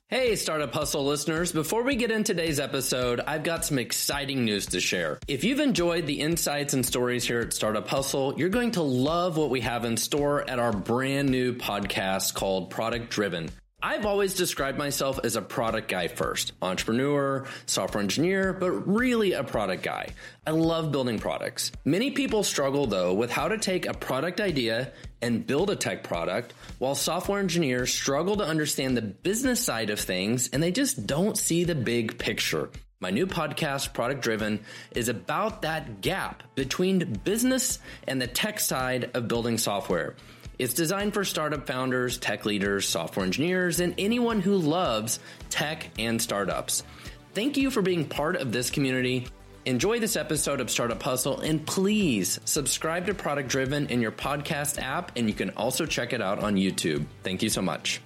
Hey, Startup Hustle listeners. Before we get into today's episode, I've got some exciting news to share. If you've enjoyed the insights and stories here at Startup Hustle, you're going to love what we have in store at our brand new podcast called Product Driven. I've always described myself as a product guy first, entrepreneur, software engineer, but really a product guy. I love building products. Many people struggle though with how to take a product idea and build a tech product, while software engineers struggle to understand the business side of things and they just don't see the big picture. My new podcast, Product Driven, is about that gap between business and the tech side of building software. It's designed for startup founders, tech leaders, software engineers, and anyone who loves tech and startups. Thank you for being part of this community. Enjoy this episode of Startup Hustle, and please subscribe to Product Driven in your podcast app, and you can also check it out on YouTube. Thank you so much.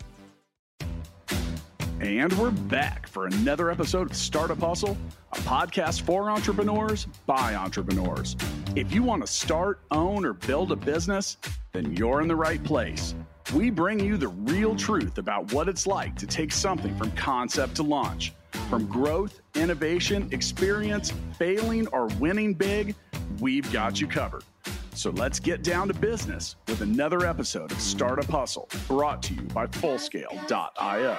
And we're back for another episode of Startup Hustle, a podcast for entrepreneurs by entrepreneurs. If you want to start, own, or build a business, then you're in the right place. We bring you the real truth about what it's like to take something from concept to launch. From growth, innovation, experience, failing, or winning big, we've got you covered. So let's get down to business with another episode of Startup Hustle, brought to you by Fullscale.io.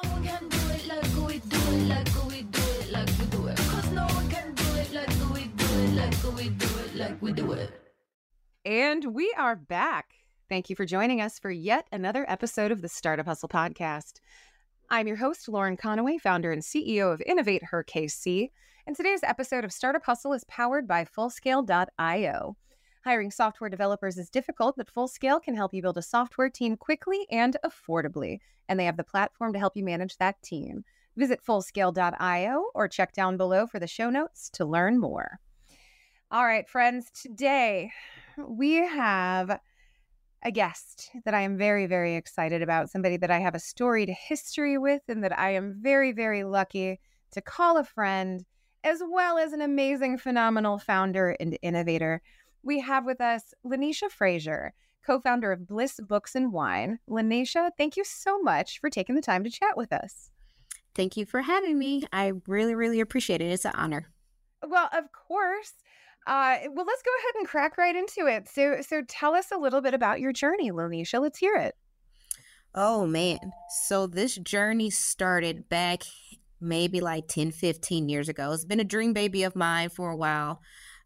And we are back. Thank you for joining us for yet another episode of the Startup Hustle podcast. I'm your host, Lauren Conaway, founder and CEO of Innovate Her KC. And today's episode of Startup Hustle is powered by Fullscale.io. Hiring software developers is difficult, but Fullscale can help you build a software team quickly and affordably. And they have the platform to help you manage that team. Visit Fullscale.io or check down below for the show notes to learn more. All right, friends, today we have a guest that I am very, very excited about, somebody that I have a storied history with and that I am very, very lucky to call a friend, as well as an amazing, phenomenal founder and innovator. We have with us Lanesha Frazier, co-founder of Bliss Books and Wine. Lanesha, thank you so much for taking the time to chat with us. Thank you for having me. I really, really appreciate it. It's an honor. Well, of course. Let's go ahead and crack right into it. So tell us a little bit about your journey, Lanesha. Let's hear it. Oh, man. So this journey started back maybe like 10, 15 years ago. It's been a dream baby of mine for a while.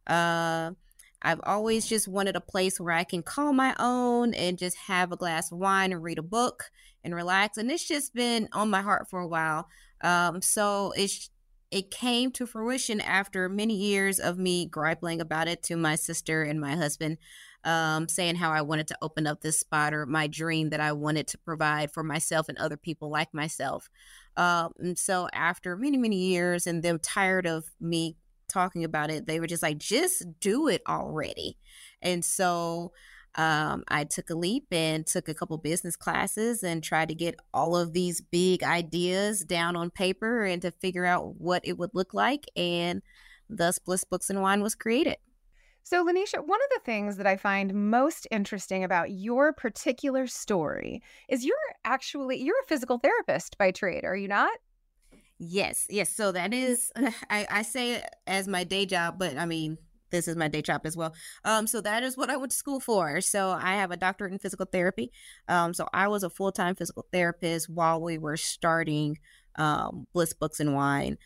I've always just wanted a place where I can call my own and just have a glass of wine and read a book and relax. And it's just been on my heart for a while. So it came to fruition after many years of me griping about it to my sister and my husband, saying how I wanted to open up this spot, or my dream that I wanted to provide for myself and other people like myself. And so after many, many years and them tired of me talking about it, they were just like, just do it already. And so I took a leap and took a couple business classes and tried to get all of these big ideas down on paper and to figure out what it would look like. And thus Bliss Books and Wine was created. So, Lanesha, one of the things that I find most interesting about your particular story is you're a physical therapist by trade, are you not? Yes. So that is, I say it as my day job, but I mean, this is my day job as well. So that is what I went to school for. So I have a doctorate in physical therapy. So I was a full-time physical therapist while we were starting Bliss Books and Wine.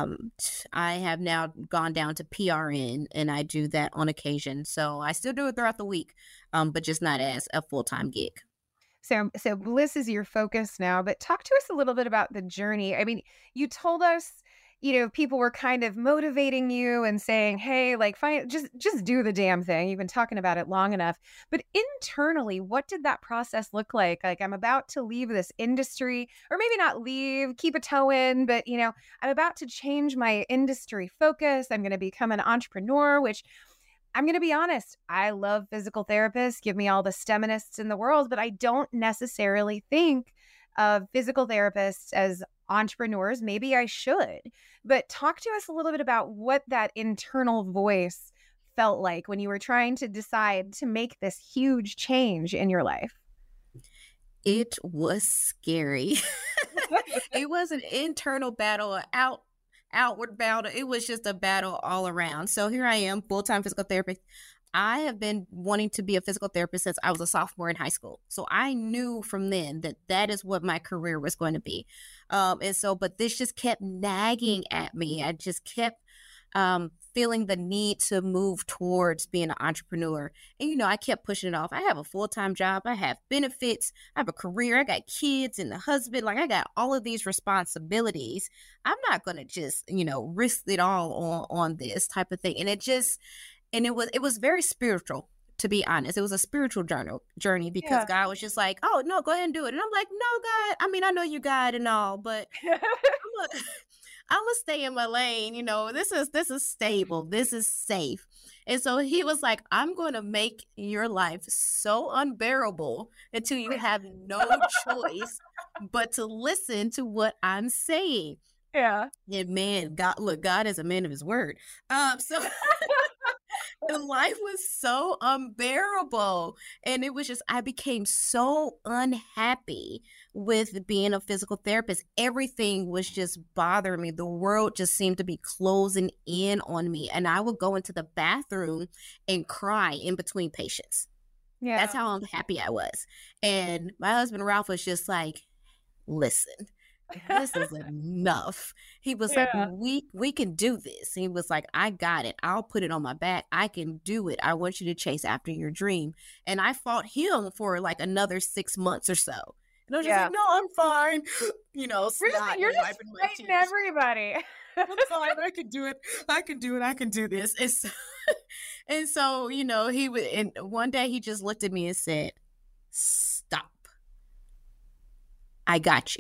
I have now gone down to PRN, and I do that on occasion. So I still do it throughout the week, but just not as a full-time gig. So Bliss is your focus now, but talk to us a little bit about the journey. I mean, you told us, people were kind of motivating you and saying, hey, like, fine, just do the damn thing. You've been talking about it long enough. But internally, what did that process look like? Like, I'm about to leave this industry, or maybe not leave, keep a toe in, but, I'm about to change my industry focus. I'm going to become an entrepreneur, which I'm going to be honest, I love physical therapists. Give me all the STEMinists in the world, but I don't necessarily think of physical therapists as entrepreneurs. Maybe I should, but talk to us a little bit about what that internal voice felt like when you were trying to decide to make this huge change in your life. It was scary. It was an internal battle, outward battle. It was just a battle all around. So here I am, full-time physical therapist. I have been wanting to be a physical therapist since I was a sophomore in high school. So I knew from then that that is what my career was going to be. But this just kept nagging at me. I just kept feeling the need to move towards being an entrepreneur. And, I kept pushing it off. I have a full-time job. I have benefits. I have a career. I got kids and a husband. Like, I got all of these responsibilities. I'm not going to just, risk it all on this type of thing. And it was very spiritual, to be honest. It was a spiritual journey because God was just like, oh, no, go ahead and do it. And I'm like, no, God, I mean, I know you God and all, but I'm gonna stay in my lane. This is stable. This is safe. And so he was like, I'm going to make your life so unbearable until you have no choice but to listen to what I'm saying. Yeah. And man, God is a man of his word. So the life was so unbearable. And it was just, I became so unhappy with being a physical therapist. Everything was just bothering me. The world just seemed to be closing in on me. And I would go into the bathroom and cry in between patients. Yeah. That's how unhappy I was. And my husband, Ralph, was just like, listen, this is enough. He was like, we can do this. He was like, I got it. I'll put it on my back. I can do it. I want you to chase after your dream. And I fought him for like another 6 months or so. And I was just like, no, I'm fine. You're just fighting everybody. I'm fine. I can do it. I can do it. I can do this. And so, he would, and one day he just looked at me and said, stop. I got you.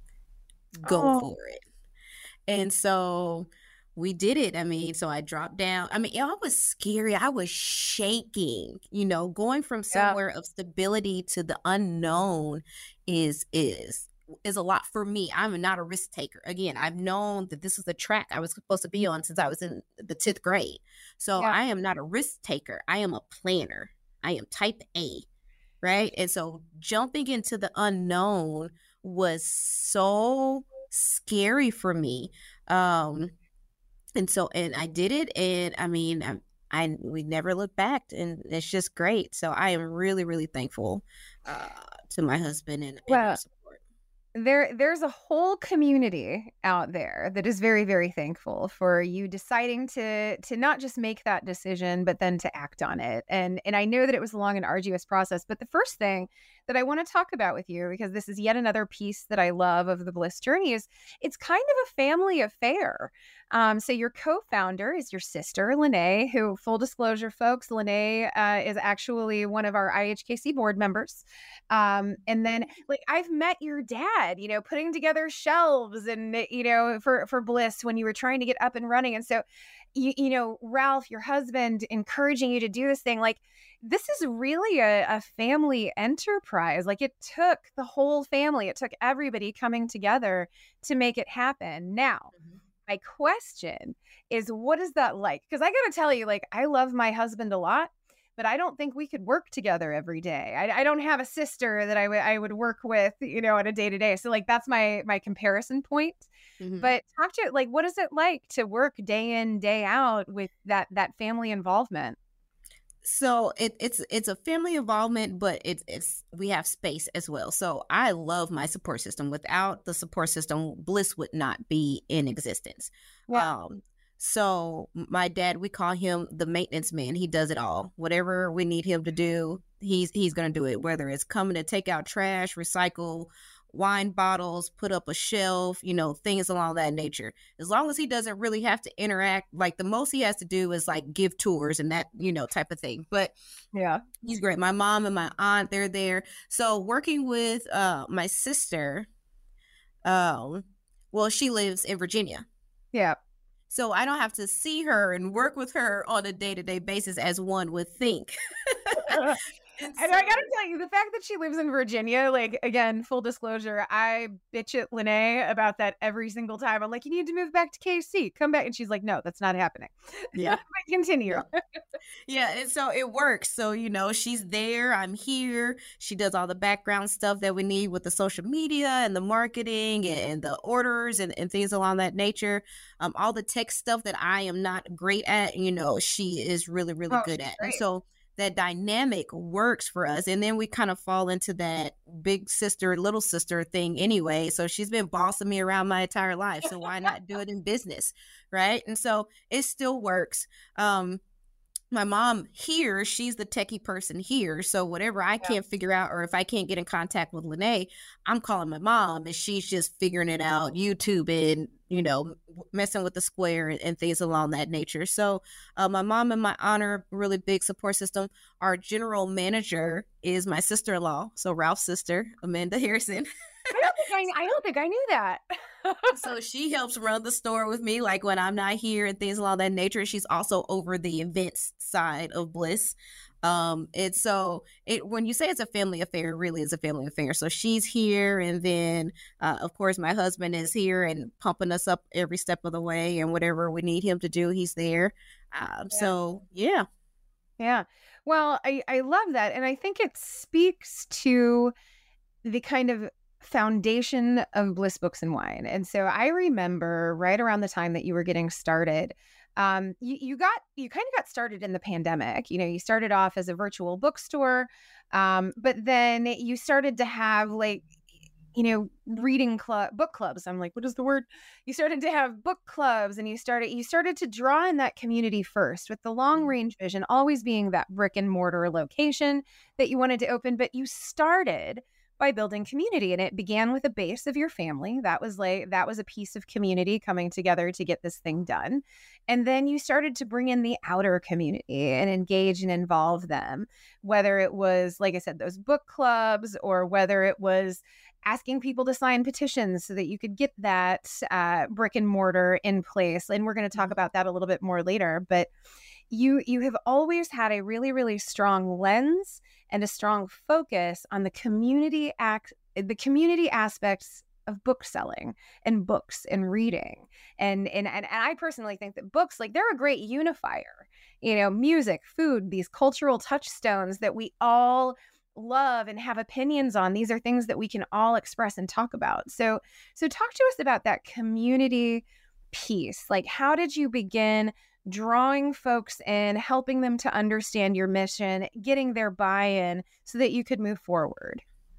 Go for it. And so we did it. I mean, so I dropped down. I mean, it was scary. I was shaking, going from somewhere of stability to the unknown is a lot for me. I'm not a risk taker. Again, I've known that this is the track I was supposed to be on since I was in the 10th grade. So I am not a risk taker. I am a planner. I am type A, right? And so jumping into the unknown was so scary for me. And I did it. And I mean, we never looked back, and it's just great. So I am really, really thankful to my husband and his support. There's a whole community out there that is very, very thankful for you deciding to not just make that decision, but then to act on it. And I know that it was a long and arduous process, but the first thing that I want to talk about with you, because this is yet another piece that I love of the Bliss journey, is it's kind of a family affair. So your co-founder is your sister, Lene, who, full disclosure, folks, Lene is actually one of our IHKC board members. And then I've met your dad, putting together shelves and, for Bliss when you were trying to get up and running. And so, Ralph, your husband, encouraging you to do this thing, this is really a family enterprise. It took the whole family. It took everybody coming together to make it happen. Now, my question is, what is that like? Because I got to tell you, I love my husband a lot, but I don't think we could work together every day. I don't have a sister that I would work with, on a day-to-day. So that's my comparison point. Mm-hmm. But talk to, what is it like to work day in, day out with that family involvement? So it's a family involvement, but we have space as well. So I love my support system. Without the support system, Bliss would not be in existence. Yeah. So my dad, we call him the maintenance man. He does it all. Whatever we need him to do, he's going to do it. Whether it's coming to take out trash, recycle wine bottles, put up a shelf, things along that nature. As long as he doesn't really have to interact, the most he has to do is give tours and that, type of thing. But yeah, he's great. My mom and my aunt, they're there. So working with my sister, she lives in Virginia. Yeah. So I don't have to see her and work with her on a day-to-day basis as one would think. And I gotta tell you, the fact that she lives in Virginia, like, again, full disclosure, I bitch at Lene about that every single time. I'm like, you need to move back to KC, come back. And she's like, no, that's not happening. Yeah. But continue. Yeah, and so it works. So, she's there, I'm here. She does all the background stuff that we need with the social media and the marketing and the orders and things along that nature. All the tech stuff that I am not great at, she is really, really good at. And so that dynamic works for us. And then we kind of fall into that big sister, little sister thing anyway. So she's been bossing me around my entire life. So why not do it in business? Right. And so it still works. My mom here, she's the techie person here. So whatever I can't figure out, or if I can't get in contact with Lene, I'm calling my mom and she's just figuring it out, YouTube and, messing with the square and things along that nature. So my mom and my aunt are a really big support system. Our general manager is my sister-in-law. So Ralph's sister, Amanda Harrison. I don't think I knew that. So she helps run the store with me, like when I'm not here and things along that nature. She's also over the events side of Bliss. And so when you say it's a family affair, it really is a family affair. So she's here. And then, of course, my husband is here and pumping us up every step of the way. And whatever we need him to do, he's there. So, yeah. Yeah. Well, I love that. And I think it speaks to the kind of foundation of Bliss Books and Wine. And so I remember right around the time that you were getting started, you kind of got started in the pandemic. You started off as a virtual bookstore, but then you started to have book clubs. I'm like, what is the word? You started to have book clubs, and you started to draw in that community first, with the long range vision always being that brick and mortar location that you wanted to open. But you started by building community, and it began with a base of your family. That was a piece of community coming together to get this thing done. And then you started to bring in the outer community and engage and involve them, whether it was, like I said, those book clubs, or whether it was asking people to sign petitions so that you could get that brick and mortar in place. And we're going to talk about that a little bit more later. But you have always had a really, really strong lens and a strong focus on the community aspects of book selling and books and reading. And I personally think that books, they're a great unifier. Music, food, these cultural touchstones that we all love and have opinions on. These are things that we can all express and talk about. So talk to us about that community piece. How did you begin drawing folks in, helping them to understand your mission, getting their buy-in so that you could move forward?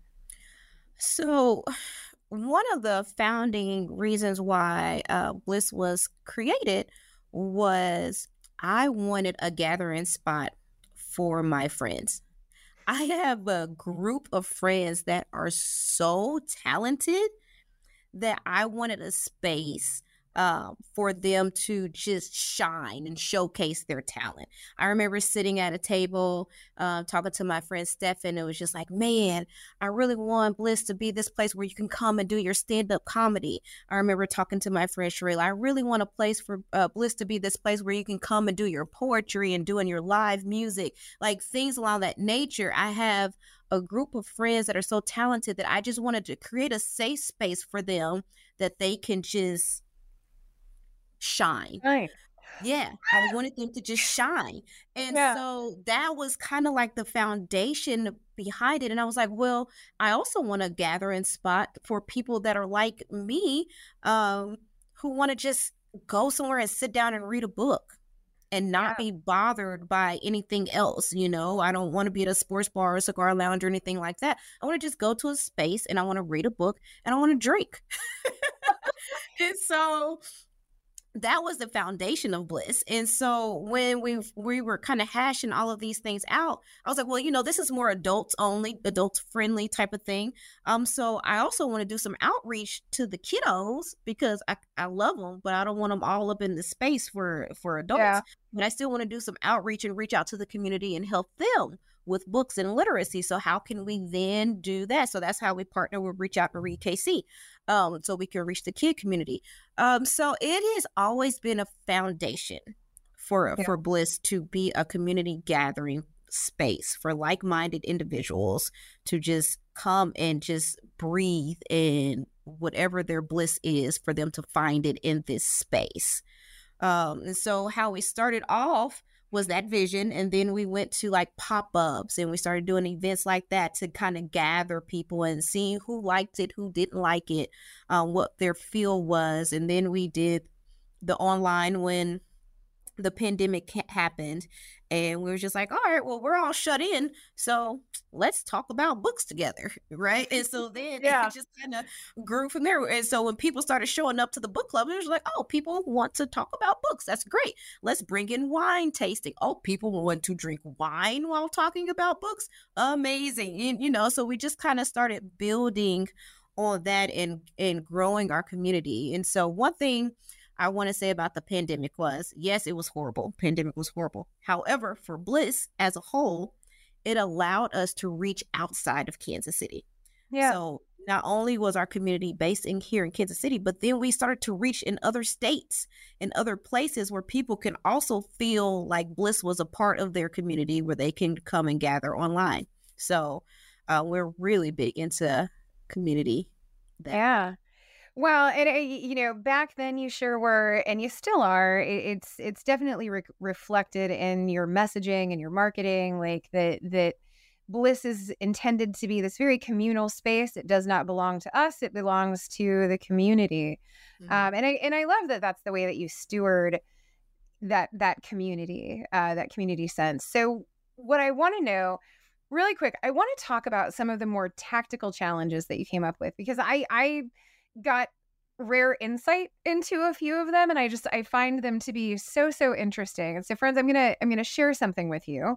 So one of the founding reasons why Bliss was created was I wanted a gathering spot for my friends. I have a group of friends that are so talented that I wanted a space for them to just shine and showcase their talent. I remember sitting at a table talking to my friend Stefan. It was just like, man, I really want Bliss to be this place where you can come and do your stand-up comedy. I remember talking to my friend Sherelle. I really want a place for Bliss to be this place where you can come and do your poetry and doing your live music, things along that nature. I have a group of friends that are so talented that I just wanted to create a safe space for them that they can just shine. Right. Yeah. I wanted them to just shine. And so that was kind of like the foundation behind it. And I was like, well, I also want a gathering spot for people that are like me, who want to just go somewhere and sit down and read a book and not be bothered by anything else. I don't want to be at a sports bar or cigar lounge or anything like that. I want to just go to a space and I want to read a book and I want to drink. And so that was the foundation of Bliss. And so when we were kind of hashing all of these things out, I was like, well, this is more adults only, adult friendly type of thing. So I also want to do some outreach to the kiddos because I love them, but I don't want them all up in the space for adults. Yeah. But I still want to do some outreach and reach out to the community and help them with books and literacy. So how can we then do that? So that's how we partner with Reach Out to Read KC, so we can reach the kid community. So it has always been a foundation for Bliss to be a community gathering space for like-minded individuals to just come and just breathe in whatever their bliss is, for them to find it in this space. And so how we started off was that vision, and then we went to like pop-ups, and we started doing events like that to kind of gather people and see who liked it, who didn't like it, what their feel was. And then we did the online when the pandemic happened, and we were just like, all right, well, we're all shut in, so let's talk about books together, right? And so then it just kind of grew from there. And so when people started showing up to the book club, it was like, oh, people want to talk about books. That's great. Let's bring in wine tasting. Oh, people want to drink wine while talking about books. Amazing. And, you know, so we just kind of started building on that and growing our community. And so one thing I want to say about the pandemic was, yes, it was horrible. Pandemic was horrible. However, for Bliss as a whole, it allowed us to reach outside of Kansas City. Yeah. So not only was our community based here in Kansas City, but then we started to reach in other states and other places where people can also feel like Bliss was a part of their community, where they can come and gather online. So we're really big into community. Yeah. Well, and you know, back then you sure were, and you still are. It's definitely reflected in your messaging and your marketing, like that Bliss is intended to be this very communal space. It does not belong to us; it belongs to the community. Mm-hmm. And I love that that's the way that you steward that community sense. So, what I want to know, really quick, I want to talk about some of the more tactical challenges that you came up with, because I got rare insight into a few of them, and I find them to be so interesting. And so, friends, I'm gonna share something with you,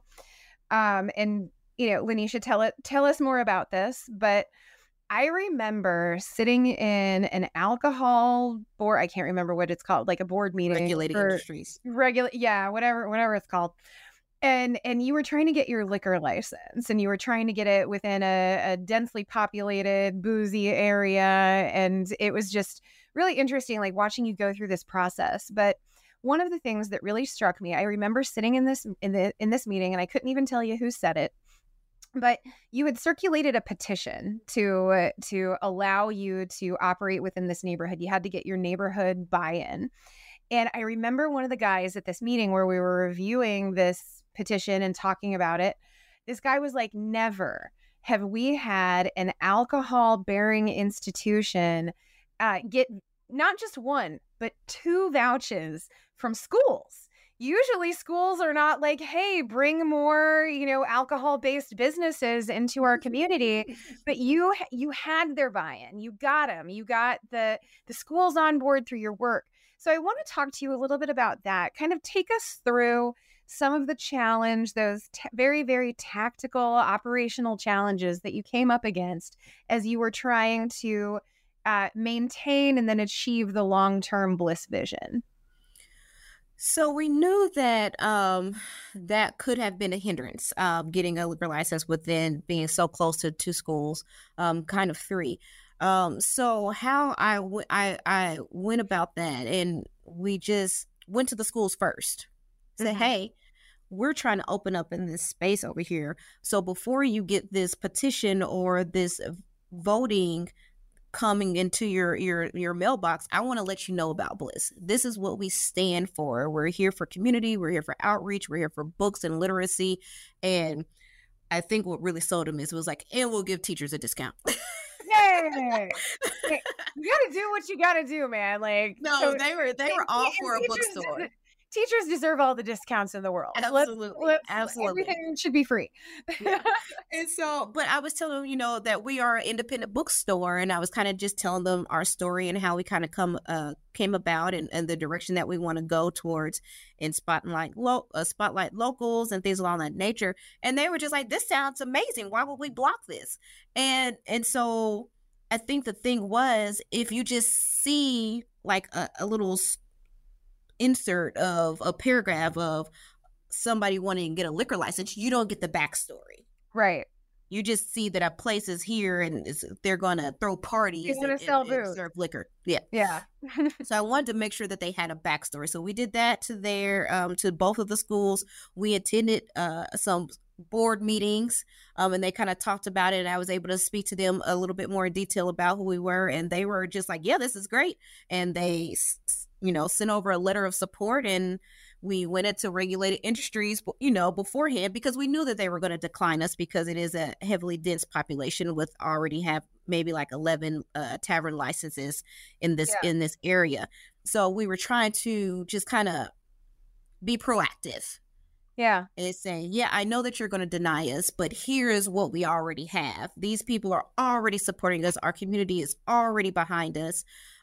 and you know, Lanisha, tell us more about this. But I remember sitting in an alcohol board, I can't remember what it's called, like a board meeting, regulated industries, whatever it's called. And you were trying to get your liquor license, and you were trying to get it within a densely populated, boozy area. And it was just really interesting, like watching you go through this process. But one of the things that really struck me, I remember sitting in this meeting, and I couldn't even tell you who said it, but you had circulated a petition to allow you to operate within this neighborhood. You had to get your neighborhood buy-in. And I remember one of the guys at this meeting where we were reviewing this petition and talking about it, this guy was like, never have we had an alcohol-bearing institution get not just one, but 2 vouchers from schools. Usually schools are not like, hey, bring more, you know, alcohol-based businesses into our community. But you had their buy-in. You got them. You got the schools on board through your work. So I want to talk to you a little bit about that. Kind of take us through some of the challenge, those very, very tactical operational challenges that you came up against as you were trying to maintain and then achieve the long-term Bliss vision. So we knew that that could have been a hindrance, getting a liquor license within being so close to schools, kind of 3. So how I went about that, and we just went to the schools first. Say, hey, we're trying to open up in this space over here. So before you get this petition or this voting coming into your mailbox, I want to let you know about Bliss. This is what we stand for. We're here for community. We're here for outreach. We're here for books and literacy. And I think what really sold them was like, and we'll give teachers a discount. Yay! You got to do what you got to do, man. Like, no, so they were all for a bookstore. Teachers deserve all the discounts in the world. Absolutely. Absolutely. Everything should be free. Yeah. And so, but I was telling them, you know, that we are an independent bookstore, and I was kind of just telling them our story and how we kind of came about and the direction that we want to go towards and spotlight locals and things along that nature. And they were just like, this sounds amazing. Why would we block this? And so I think the thing was, if you just see like a little insert of a paragraph of somebody wanting to get a liquor license, you don't get the backstory. Right. You just see that a place is here and they're going to throw parties. They're going to sell booze. Serve liquor. Yeah. Yeah. So I wanted to make sure that they had a backstory. So we did that to both of the schools. We attended some board meetings, and they kind of talked about it, and I was able to speak to them a little bit more in detail about who we were, and they were just like, yeah, this is great. And they sent over a letter of support, and we went into regulated industries, beforehand, because we knew that they were going to decline us because it is a heavily dense population with already have maybe like 11 tavern licenses in this area. So we were trying to just kind of be proactive. Yeah. And saying, yeah, I know that you're going to deny us, but here is what we already have. These people are already supporting us. Our community is already behind us.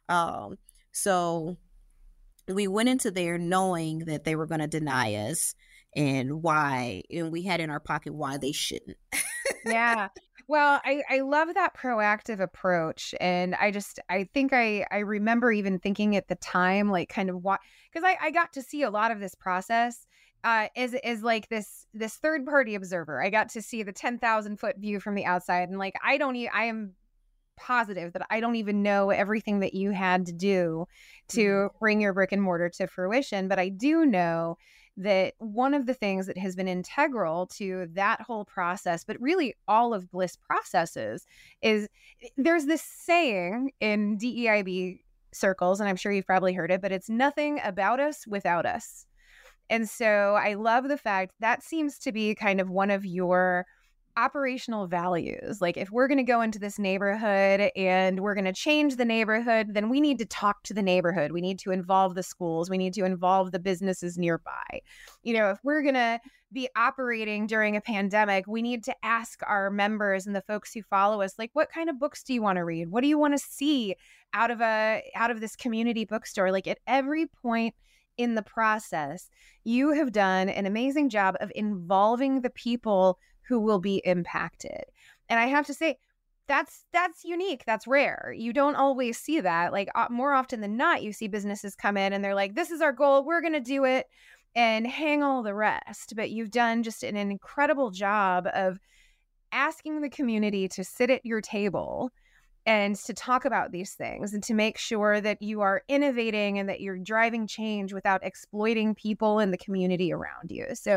So we went into there knowing that they were going to deny us and why, and we had in our pocket why they shouldn't. Yeah. Well, I love that proactive approach. And I think I remember even thinking at the time, like kind of what, because I got to see a lot of this process as like this third party observer. I got to see the 10,000 foot view from the outside. And like, I am positive that I don't even know everything that you had to do to bring your brick and mortar to fruition. But I do know that one of the things that has been integral to that whole process, but really all of Bliss processes, is there's this saying in DEIB circles, and I'm sure you've probably heard it, but it's nothing about us without us. And so I love the fact that seems to be kind of one of your operational values. Like, if we're going to go into this neighborhood and we're going to change the neighborhood, then we need to talk to the neighborhood. We need to involve the schools. We need to involve the businesses nearby. If we're going to be operating during a pandemic, we need to ask our members and the folks who follow us, like, what kind of books do you want to read? What do you want to see out of this community bookstore? Like, at every point in the process, you have done an amazing job of involving the people who will be impacted. And I have to say, that's unique. That's rare. You don't always see that. Like, more often than not, you see businesses come in and they're like, this is our goal, we're going to do it, and hang all the rest. But you've done just an incredible job of asking the community to sit at your table and to talk about these things and to make sure that you are innovating and that you're driving change without exploiting people in the community around you. So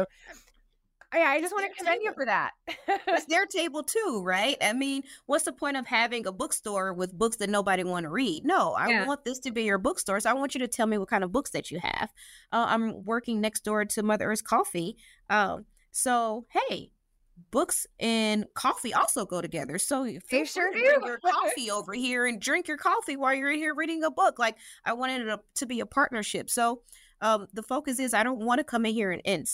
I just want to commend you for that. It's their table too, right? I mean, what's the point of having a bookstore with books that nobody want to read? No, I want this to be your bookstore. So I want you to tell me what kind of books that you have. I'm working next door to Mother Earth's Coffee. So, hey, books and coffee also go together. So they sure do. Bring your coffee over here and drink your coffee while you're in here reading a book. Like, I wanted it to be a partnership. So the focus is, I don't want to come in here and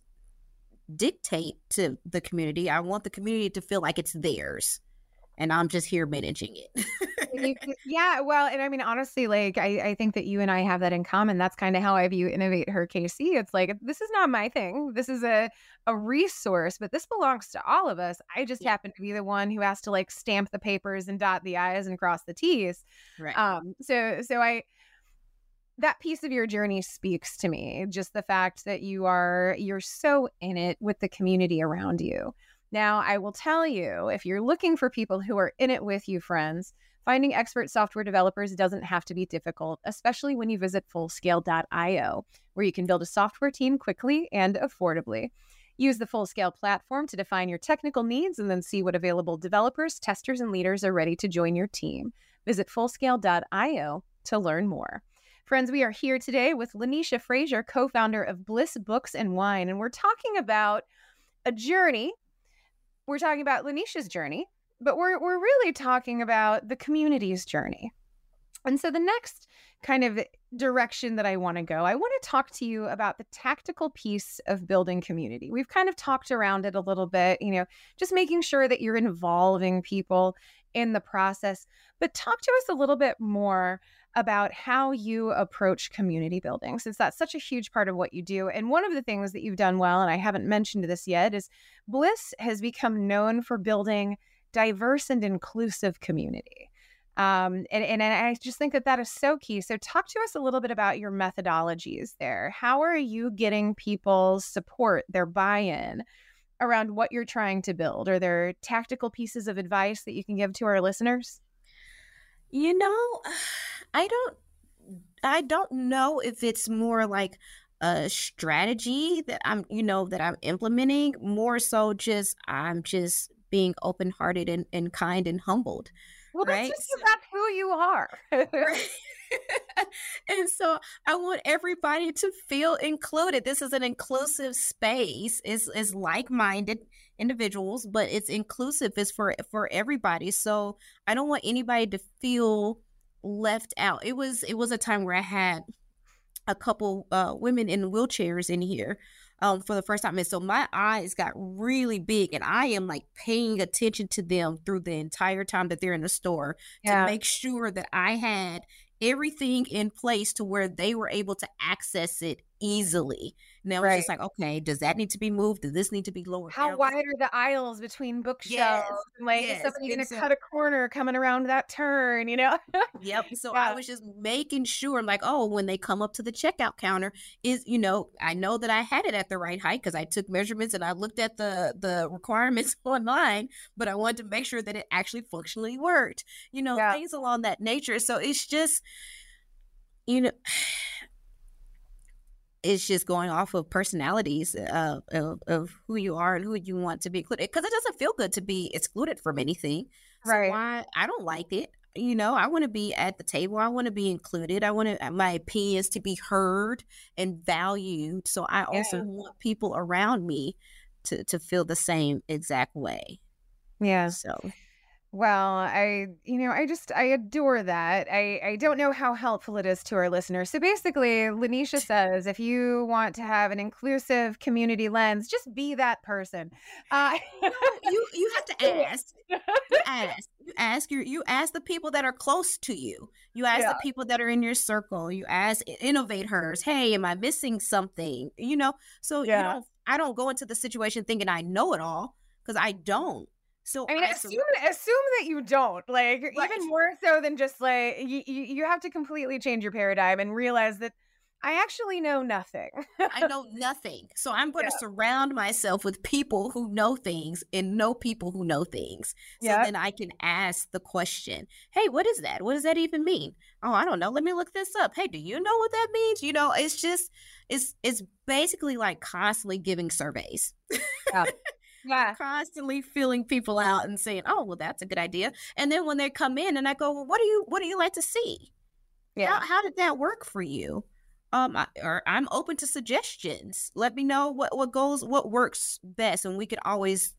dictate to the community. I want the community to feel like it's theirs, and I'm just here managing it. Yeah, well, and I mean, honestly, like, I think that you and I have that in common. That's kind of how I view Innovate Her KC. It's like, this is not my thing. This is a resource, but this belongs to all of us. I just happen to be the one who has to like stamp the papers and dot the I's and cross the T's. Right. So that piece of your journey speaks to me. Just the fact that you're so in it with the community around you. Now, I will tell you, if you're looking for people who are in it with you, friends, finding expert software developers doesn't have to be difficult, especially when you visit Fullscale.io, where you can build a software team quickly and affordably. Use the Fullscale platform to define your technical needs and then see what available developers, testers, and leaders are ready to join your team. Visit Fullscale.io to learn more. Friends, we are here today with Lanisha Frazier, co-founder of Bliss Books and Wine, and we're talking about a journey. We're talking about Lanisha's journey, but we're really talking about the community's journey. And so the next kind of direction that I want to go, I want to talk to you about the tactical piece of building community. We've kind of talked around it a little bit, just making sure that you're involving people in the process. But talk to us a little bit more about how you approach community building, since that's such a huge part of what you do. And one of the things that you've done well, and I haven't mentioned this yet, is Bliss has become known for building diverse and inclusive community. And I just think that is so key. So talk to us a little bit about your methodologies there. How are you getting people's support, their buy-in around what you're trying to build? Are there tactical pieces of advice that you can give to our listeners? I don't know if it's more like a strategy that I'm implementing. More so I'm just being open-hearted and kind and humbled. Well, Right. that's who you are. Right. And so I want everybody to feel included. This is an inclusive space. It's like-minded individuals, but it's inclusive. It's for everybody. So I don't want anybody to feel left out. It was a time where I had a couple women in wheelchairs in here for the first time. And so my eyes got really big, and I am like paying attention to them through the entire time that they're in the store to make sure that I had everything in place to where they were able to access it easily. Now it's just like, okay, does that need to be moved? Does this need to be lowered? How wide are the aisles between bookshelves? Yes, is somebody going to cut a corner coming around that turn, Yep. So I was just making sure, like, oh, when they come up to the checkout counter, I know that I had it at the right height because I took measurements and I looked at the requirements online, but I wanted to make sure that it actually functionally worked, things along that nature. So it's just, it's just going off of personalities of who you are and who you want to be included, because it doesn't feel good to be excluded from anything. Right. So I don't like it. I want to be at the table. I want to be included. I want my opinions to be heard and valued. So I also want people around me to feel the same exact way. Yeah. So. Well, I adore that. I don't know how helpful it is to our listeners. So basically, Lanisha says, if you want to have an inclusive community lens, just be that person. You have to ask. You ask the people that are close to you. You ask the people that are in your circle. You ask innovators, hey, am I missing something? So I don't go into the situation thinking I know it all, because I don't. So assume that you don't, like, right. Even more so than just like you have to completely change your paradigm and realize that I actually know nothing. I know nothing. So I'm going to surround myself with people who know things and know people who know things. So then I can ask the question, hey, what is that? What does that even mean? Oh, I don't know. Let me look this up. Hey, do you know what that means? It's just, it's basically like constantly giving surveys. Yeah. Constantly filling people out and saying, oh, well, that's a good idea. And then when they come in and I go, well, what do you like to see? Yeah. How did that work for you? I'm open to suggestions. Let me know what works best. And we could always,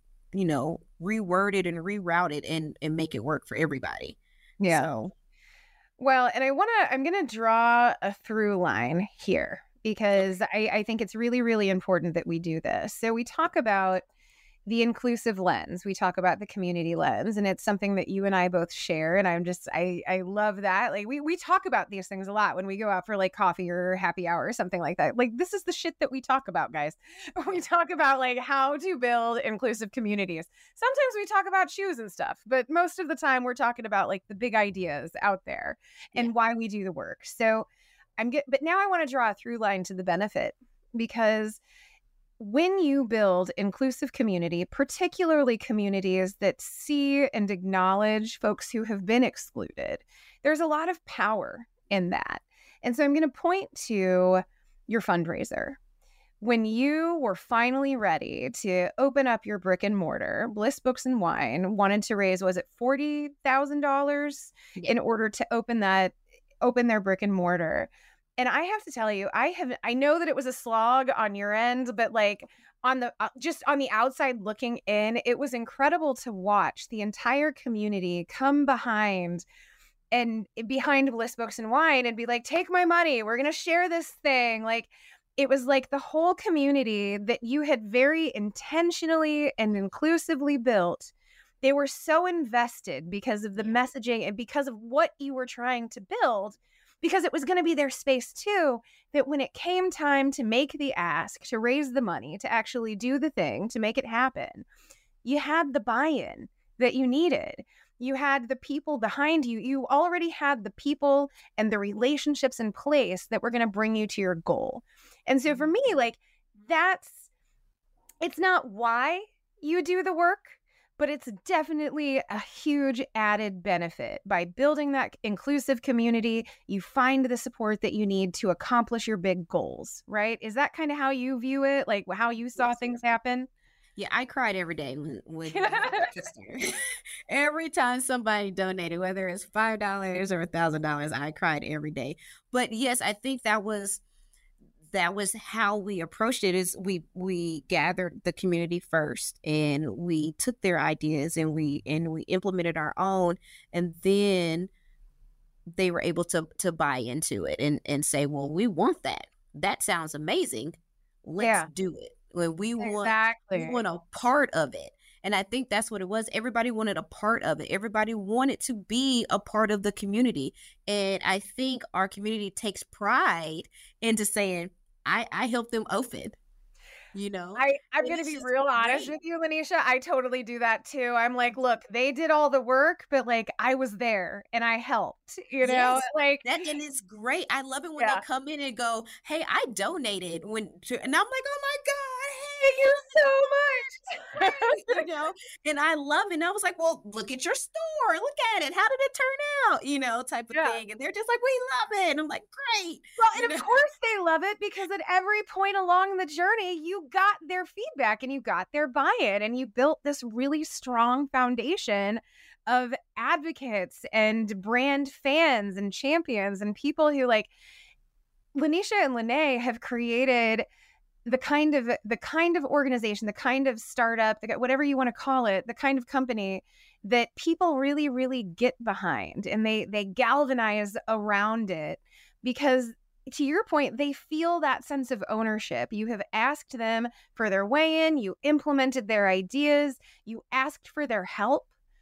reword it and reroute it and make it work for everybody. Yeah. So. Well, and I'm going to draw a through line here, because I think it's really, really important that we do this. So we talk about the inclusive lens. We talk about the community lens, and it's something that you and I both share. And I love that. Like we talk about these things a lot when we go out for like coffee or happy hour or something like that. Like this is the shit that we talk about, guys. We talk about like how to build inclusive communities. Sometimes we talk about shoes and stuff, but most of the time we're talking about like the big ideas out there and why we do the work. So but now I want to draw a through line to the benefit, because when you build inclusive community, particularly communities that see and acknowledge folks who have been excluded, there's a lot of power in that. And so I'm going to point to your fundraiser. When you were finally ready to open up your brick and mortar, Bliss Books and Wine wanted to raise, was it $40,000 in order to open their brick and mortar. And I have to tell you, I know that it was a slog on your end, but like on the just on the outside looking in, it was incredible to watch the entire community come behind Bliss Books and Wine and be like, take my money, we're gonna share this thing. Like it was like the whole community that you had very intentionally and inclusively built. They were so invested because of the messaging and because of what you were trying to build, because it was going to be their space too, that when it came time to make the ask, to raise the money, to actually do the thing, to make it happen, you had the buy-in that you needed. You had the people behind you. You already had the people and the relationships in place that were going to bring you to your goal. And so for me, like it's not why you do the work, but it's definitely a huge added benefit. By building that inclusive community, you find the support that you need to accomplish your big goals, right? Is that kind of how you view it? Like how you saw things happen? Yeah, I cried every day when every time somebody donated, whether it's $5 or $1,000, I cried every day. But yes, I think that was how we approached it. Is we gathered the community first, and we took their ideas and we implemented our own, and then they were able to buy into it and say, well, we want that. That sounds amazing. Let's do it. When we want a part of it. And I think that's what it was. Everybody wanted a part of it. Everybody wanted to be a part of the community. And I think our community takes pride into saying, I helped them open. You know, I'm going to be real honest with you, Lanisha. I totally do that too. I'm like, look, they did all the work, but like I was there and I helped, you know, like that. And it's great. I love it when they come in and go, hey, I donated and I'm like, oh my God, thank you so much. You know, and I love it. And I was like, well, look at your store. Look at it. How did it turn out? You know, type of thing. And they're just like, we love it. And I'm like, great. Well, and of course they love it, because at every point along the journey, you got their feedback and you got their buy-in, and you built this really strong foundation of advocates and brand fans and champions and people who, like Lanisha and Lene, have created the kind of organization, the kind of startup, whatever you want to call it, the kind of company that people really, really get behind, and they galvanize around it, because to your point, they feel that sense of ownership. You have asked them for their weigh-in, you implemented their ideas, you asked for their help,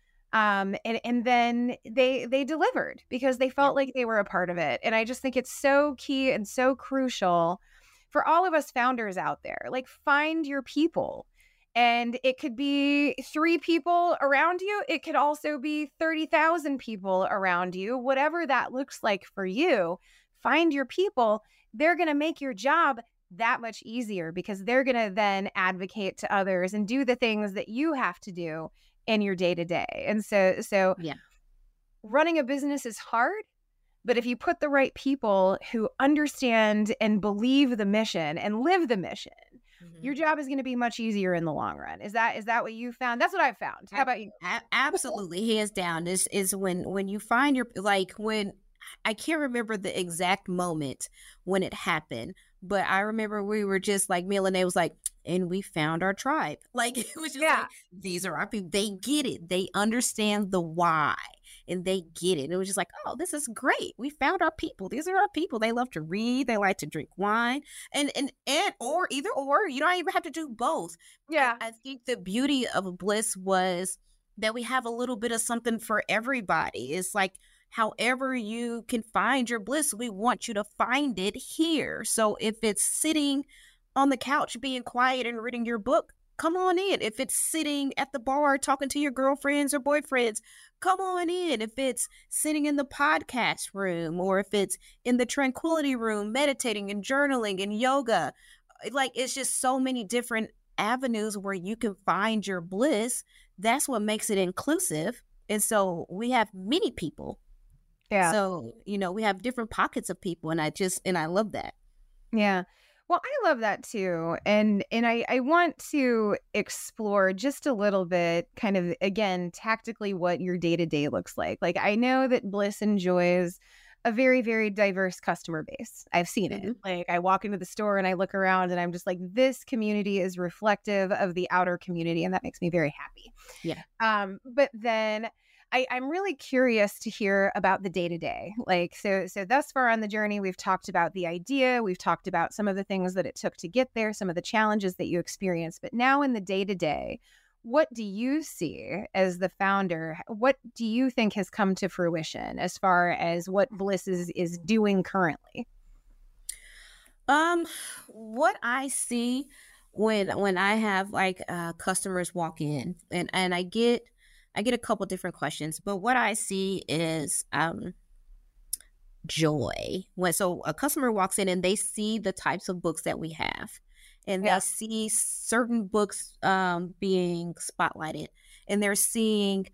and then they delivered because they felt like they were a part of it. And I just think it's so key and so crucial for all of us founders out there. Like, find your people. And it could be 3 people around you. It could also be 30,000 people around you. Whatever that looks like for you, find your people. They're going to make your job that much easier, because they're going to then advocate to others and do the things that you have to do in your day-to-day. And so running a business is hard, but if you put the right people who understand and believe the mission and live the mission, your job is going to be much easier in the long run. Is that what you found? That's what I've found. How about you? Absolutely. Hands down. This is when you find your, like, when I can't remember the exact moment when it happened, but I remember we were just like, me and Lene was like, and we found our tribe. Like, it was just like, these are our people. They get it. They understand the why, and they get it. It was just like, oh, this is great. We found our people. These are our people. They love to read. They like to drink wine, and or either or. You don't even have to do both. Yeah. I think the beauty of Bliss was that we have a little bit of something for everybody. It's like, however you can find your bliss, we want you to find it here. So if it's sitting on the couch being quiet and reading your book, come on in. If it's sitting at the bar talking to your girlfriends or boyfriends, come on in. If it's sitting in the podcast room, or if it's in the tranquility room meditating and journaling and yoga, like, it's just so many different avenues where you can find your bliss. That's what makes it inclusive. And so we have many people. Yeah. So, you know, we have different pockets of people, and I love that. Yeah. Well, I love that too. And I want to explore just a little bit, kind of, again, tactically what your day-to-day looks like. Like, I know that Bliss enjoys a very, very diverse customer base. I've seen it. Like, I walk into the store and I look around and I'm just like, this community is reflective of the outer community. And that makes me very happy. Yeah. But then I'm really curious to hear about the day-to-day. Like, so thus far on the journey, we've talked about the idea, we've talked about some of the things that it took to get there, some of the challenges that you experienced. But now in the day-to-day, what do you see as the founder? What do you think has come to fruition as far as what Bliss is doing currently? What I see when I have like customers walk in, and I get a couple different questions, but what I see is joy. So a customer walks in and they see the types of books that we have, and they see certain books being spotlighted, and they're seeing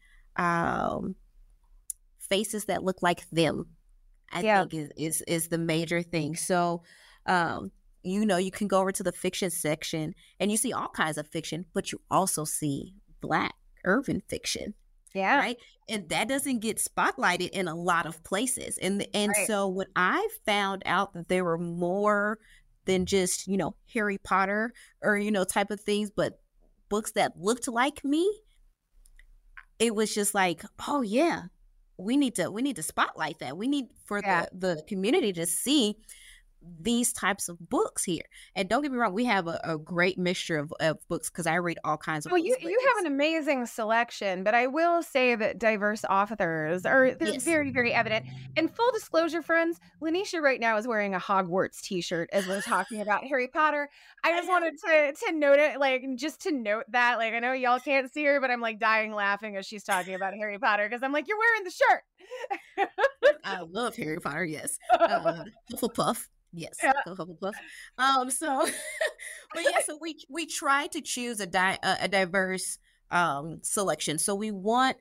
faces that look like them. I think is the major thing. So, you can go over to the fiction section and you see all kinds of fiction, but you also see Black urban fiction. Yeah. Right. And that doesn't get spotlighted in a lot of places. And Right. so when I found out that there were more than just, Harry Potter or, type of things, but books that looked like me, it was just like, oh yeah, we need to spotlight that. We need for the community to see these types of books here. And don't get me wrong, we have a great mixture of books because I read all kinds of books. You have an amazing selection, but I will say that diverse authors they're very, very evident. And full disclosure, friends, Lanisha right now is wearing a Hogwarts t-shirt as we're talking about Harry Potter. I just wanted to note it, just to note that, I know y'all can't see her, but I'm dying laughing as she's talking about Harry Potter because I'm you're wearing the shirt. I love Harry Potter, yes. Hufflepuff. Yes, Hufflepuff. So we try to choose a diverse selection. So we want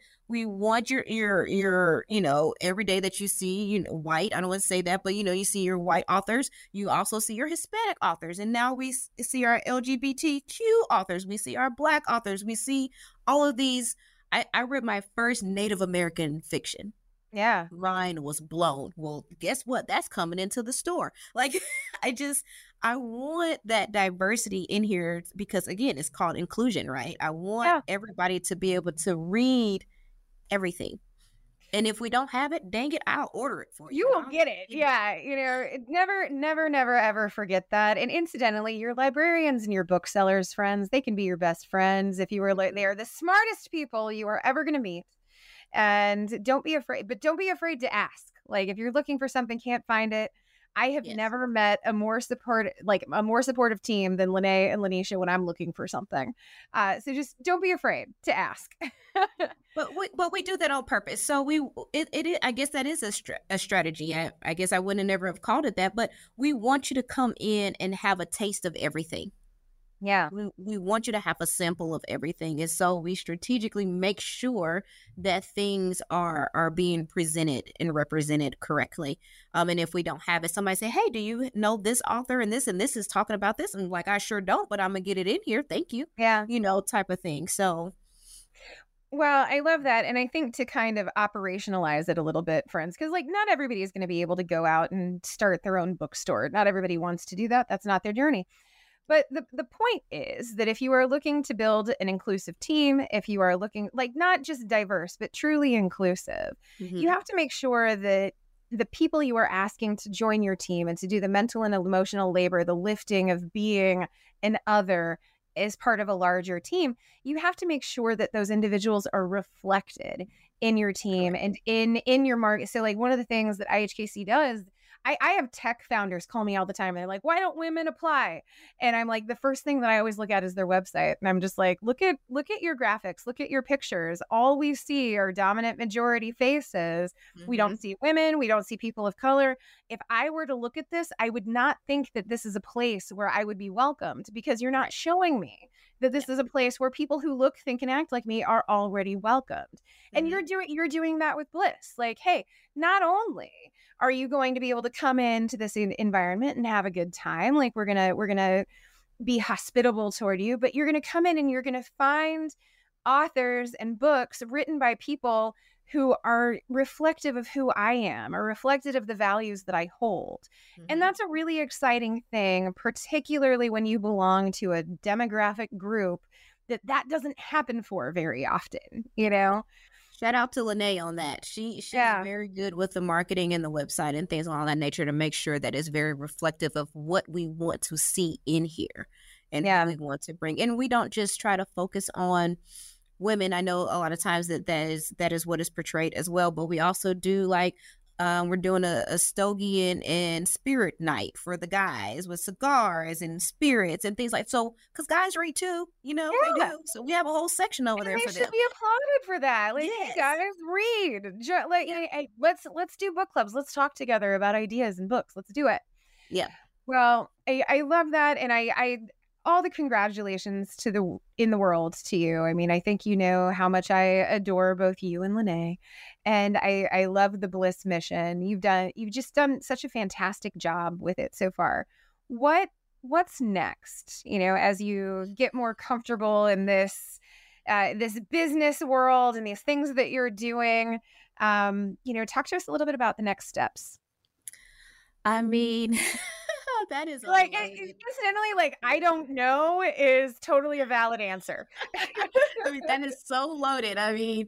your every day that you see white. I don't want to say that, but you see your white authors. You also see your Hispanic authors, and now we see our LGBTQ authors. We see our Black authors. We see all of these. I read my first Native American fiction. Yeah. Mind was blown. Well, guess what? That's coming into the store. I want that diversity in here because, again, it's called inclusion, right? I want everybody to be able to read everything. And if we don't have it, dang it, I'll order it for you. You will get it. Yeah. Never, ever forget that. And incidentally, your librarians and your booksellers friends, they can be your best friends. If you were they are the smartest people you are ever going to meet. And don't be afraid to ask. If you're looking for something, can't find it. I have never met a more supportive team than Lene and Lanisha when I'm looking for something. So just don't be afraid to ask. But we do that on purpose. So I guess that is a strategy. I guess I wouldn't never have called it that, but we want you to come in and have a taste of everything. Yeah. We want you to have a sample of everything. And so we strategically make sure that things are being presented and represented correctly. And if we don't have it, somebody say, hey, do you know this author and this is talking about this? And I sure don't, but I'm going to get it in here. Thank you. Yeah. Type of thing. So. Well, I love that. And I think to kind of operationalize it a little bit, friends, because not everybody is going to be able to go out and start their own bookstore. Not everybody wants to do that. That's not their journey. But the point is that if you are looking to build an inclusive team, if you are looking not just diverse, but truly inclusive, you have to make sure that the people you are asking to join your team and to do the mental and emotional labor, the lifting of being an other as part of a larger team, you have to make sure that those individuals are reflected in your team and in your market. So one of the things that IHKC does, I have tech founders call me all the time and they're like, why don't women apply? And I'm the first thing that I always look at is their website. And I'm just look at your graphics, look at your pictures. All we see are dominant majority faces. We don't see women. We don't see people of color. If I were to look at this, I would not think that this is a place where I would be welcomed because you're not showing me that this is a place where people who look, think, and act like me are already welcomed. And you're doing that with Bliss. Hey, not only are you going to be able to come into this environment and have a good time, we're gonna be hospitable toward you, but you're gonna come in and you're gonna find authors and books written by people who are reflective of who I am, or reflective of the values that I hold. And that's a really exciting thing, particularly when you belong to a demographic group that doesn't happen for very often, Shout out to Lene on that. She's very good with the marketing and the website and things of all that nature to make sure that it's very reflective of what we want to see in here and what we want to bring. And we don't just try to focus on women. I know a lot of times that is what is portrayed as well, but we also do we're doing a stogie and spirit night for the guys with cigars and spirits and things so because guys read too, they do. So we have a whole section over there for them. They should be applauded for that. Hey, guys, read. Hey, let's do book clubs. Let's talk together about ideas and books. Let's do it. Yeah. Well, I love that, and I all the congratulations in the world to you. I mean, I think you know how much I adore both you and Lene, and I love the Bliss mission. You've just done such a fantastic job with it so far. What's next? You know, as you get more comfortable in this business world and these things that you're doing, you know, talk to us a little bit about the next steps. I mean, that is like incidentally, like I don't know is totally a valid answer. I mean, that is so loaded. I mean,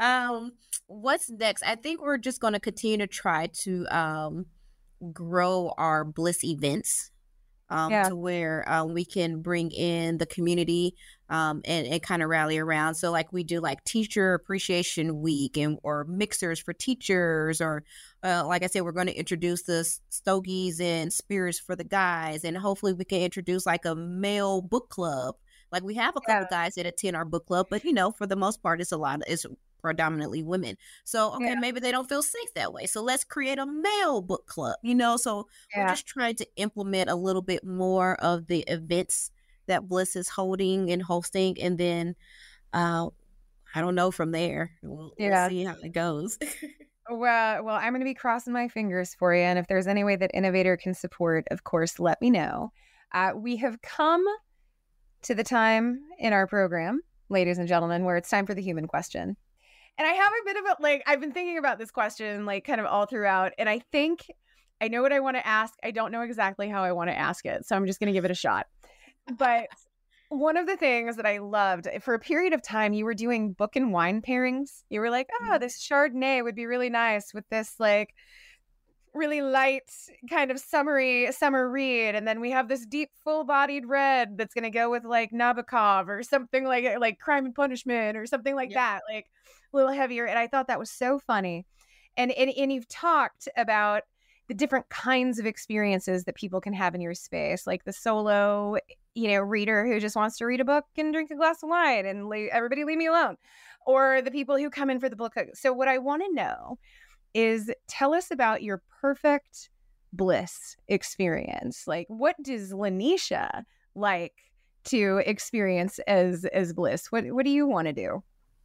what's next? I think we're just going to continue to try to grow our Bliss events. To where we can bring in the community and kind of rally around. So like we do like Teacher Appreciation Week or mixers for teachers, or like I said, we're going to introduce the stogies and spirits for the guys, and hopefully we can introduce like a male book club. Like we have a couple guys that attend our book club, but you know, for the most part, it's predominantly women. So, okay, maybe they don't feel safe that way. So let's create a male book club, you know? So we're just trying to implement a little bit more of the events that Bliss is holding and hosting. And then, I don't know from there. We'll see how it goes. Well, I'm going to be crossing my fingers for you. And if there's any way that Innovator can support, of course, let me know. We have come to the time in our program, ladies and gentlemen, where it's time for the human question. And I have a bit of I've been thinking about this question, like kind of all throughout. And I think I know what I want to ask. I don't know exactly how I want to ask it. So I'm just going to give it a shot. But one of the things that I loved, for a period of time, you were doing book and wine pairings. You were like, this Chardonnay would be really nice with this like really light kind of summer read, and then we have this deep full-bodied red that's going to go with like Nabokov or something like Crime and Punishment or something like that, like a little heavier. And I thought that was so funny. And you've talked about the different kinds of experiences that people can have in your space, like the solo, you know, reader who just wants to read a book and drink a glass of wine and everybody leave me alone, or the people who come in for the book. So what I want to know is, tell us about your perfect Bliss experience. Like, what does Lanisha like to experience as Bliss? What do you want to do?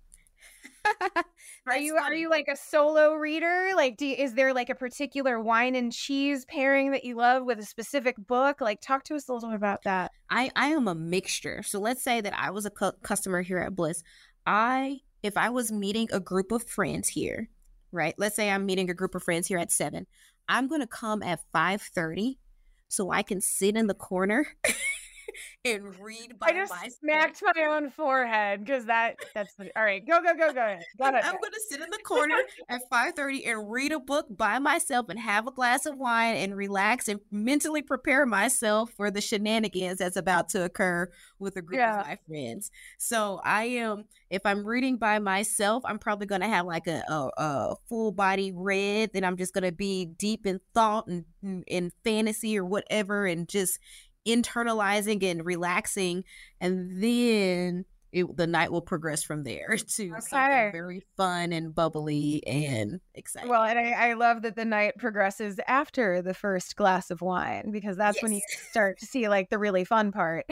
Are you like a solo reader? Like, is there like a particular wine and cheese pairing that you love with a specific book? Like, talk to us a little bit about that. I am a mixture. So let's say that I was a customer here at Bliss. If I was meeting a group of friends here, right? Let's say I'm meeting a group of friends here at 7. I'm going to come at 5:30 so I can sit in the corner and read by myself. I just smacked my own forehead because that's all right. Go ahead. I'm going to sit in the corner at 5:30 and read a book by myself and have a glass of wine and relax and mentally prepare myself for the shenanigans that's about to occur with a group of my friends. So if I'm reading by myself, I'm probably going to have like a full body read. Then I'm just going to be deep in thought and in fantasy or whatever, and just internalizing and relaxing, and then the night will progress from there to something very fun and bubbly and exciting. Well, and I love that the night progresses after the first glass of wine, because that's when you start to see like the really fun part.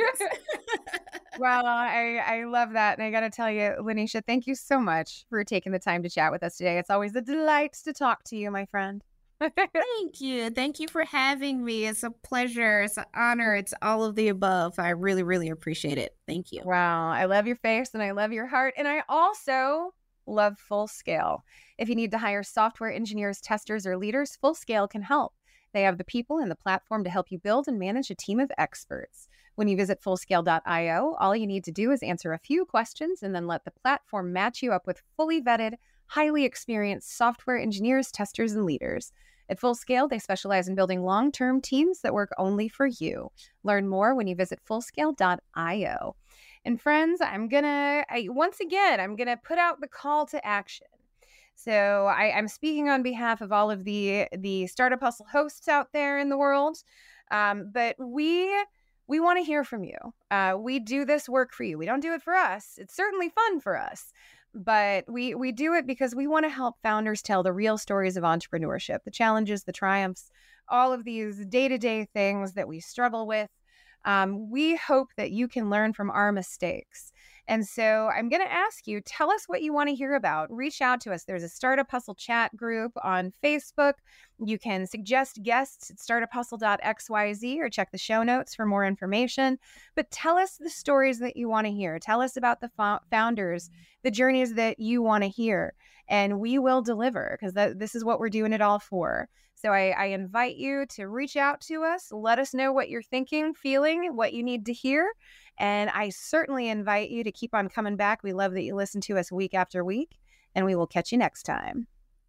Well, I love that. And I got to tell you, Lanisha, thank you so much for taking the time to chat with us today. It's always a delight to talk to you, my friend. Thank you. Thank you for having me. It's a pleasure. It's an honor. It's all of the above. I really, really appreciate it. Thank you. Wow. I love your face and I love your heart. And I also love Full Scale. If you need to hire software engineers, testers, or leaders, Full Scale can help. They have the people and the platform to help you build and manage a team of experts. When you visit fullscale.io, all you need to do is answer a few questions and then let the platform match you up with fully vetted, highly experienced software engineers, testers, and leaders. At Full Scale, they specialize in building long-term teams that work only for you. Learn more when you visit fullscale.io. And friends, I'm going to put out the call to action. So I'm speaking on behalf of all of the Startup Hustle hosts out there in the world. But we want to hear from you. We do this work for you. We don't do it for us. It's certainly fun for us. But we do it because we want to help founders tell the real stories of entrepreneurship, the challenges, the triumphs, all of these day-to-day things that we struggle with. We hope that you can learn from our mistakes. And so I'm going to ask you, tell us what you want to hear about. Reach out to us. There's a Startup Hustle chat group on Facebook. You can suggest guests at startuphustle.xyz or check the show notes for more information. But tell us the stories that you want to hear. Tell us about the founders, the journeys that you want to hear, and we will deliver, because this is what we're doing it all for. So I invite you to reach out to us. Let us know what you're thinking, feeling, what you need to hear. And I certainly invite you to keep on coming back. We love that you listen to us week after week, and we will catch you next time.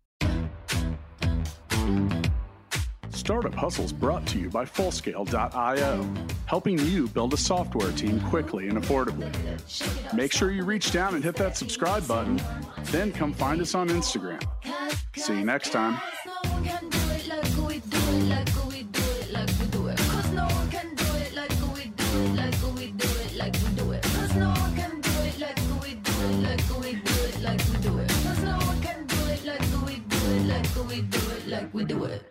Startup Hustle is brought to you by Fullscale.io, helping you build a software team quickly and affordably. Make sure you reach down and hit that subscribe button, then come find us on Instagram. See you next time. We do it.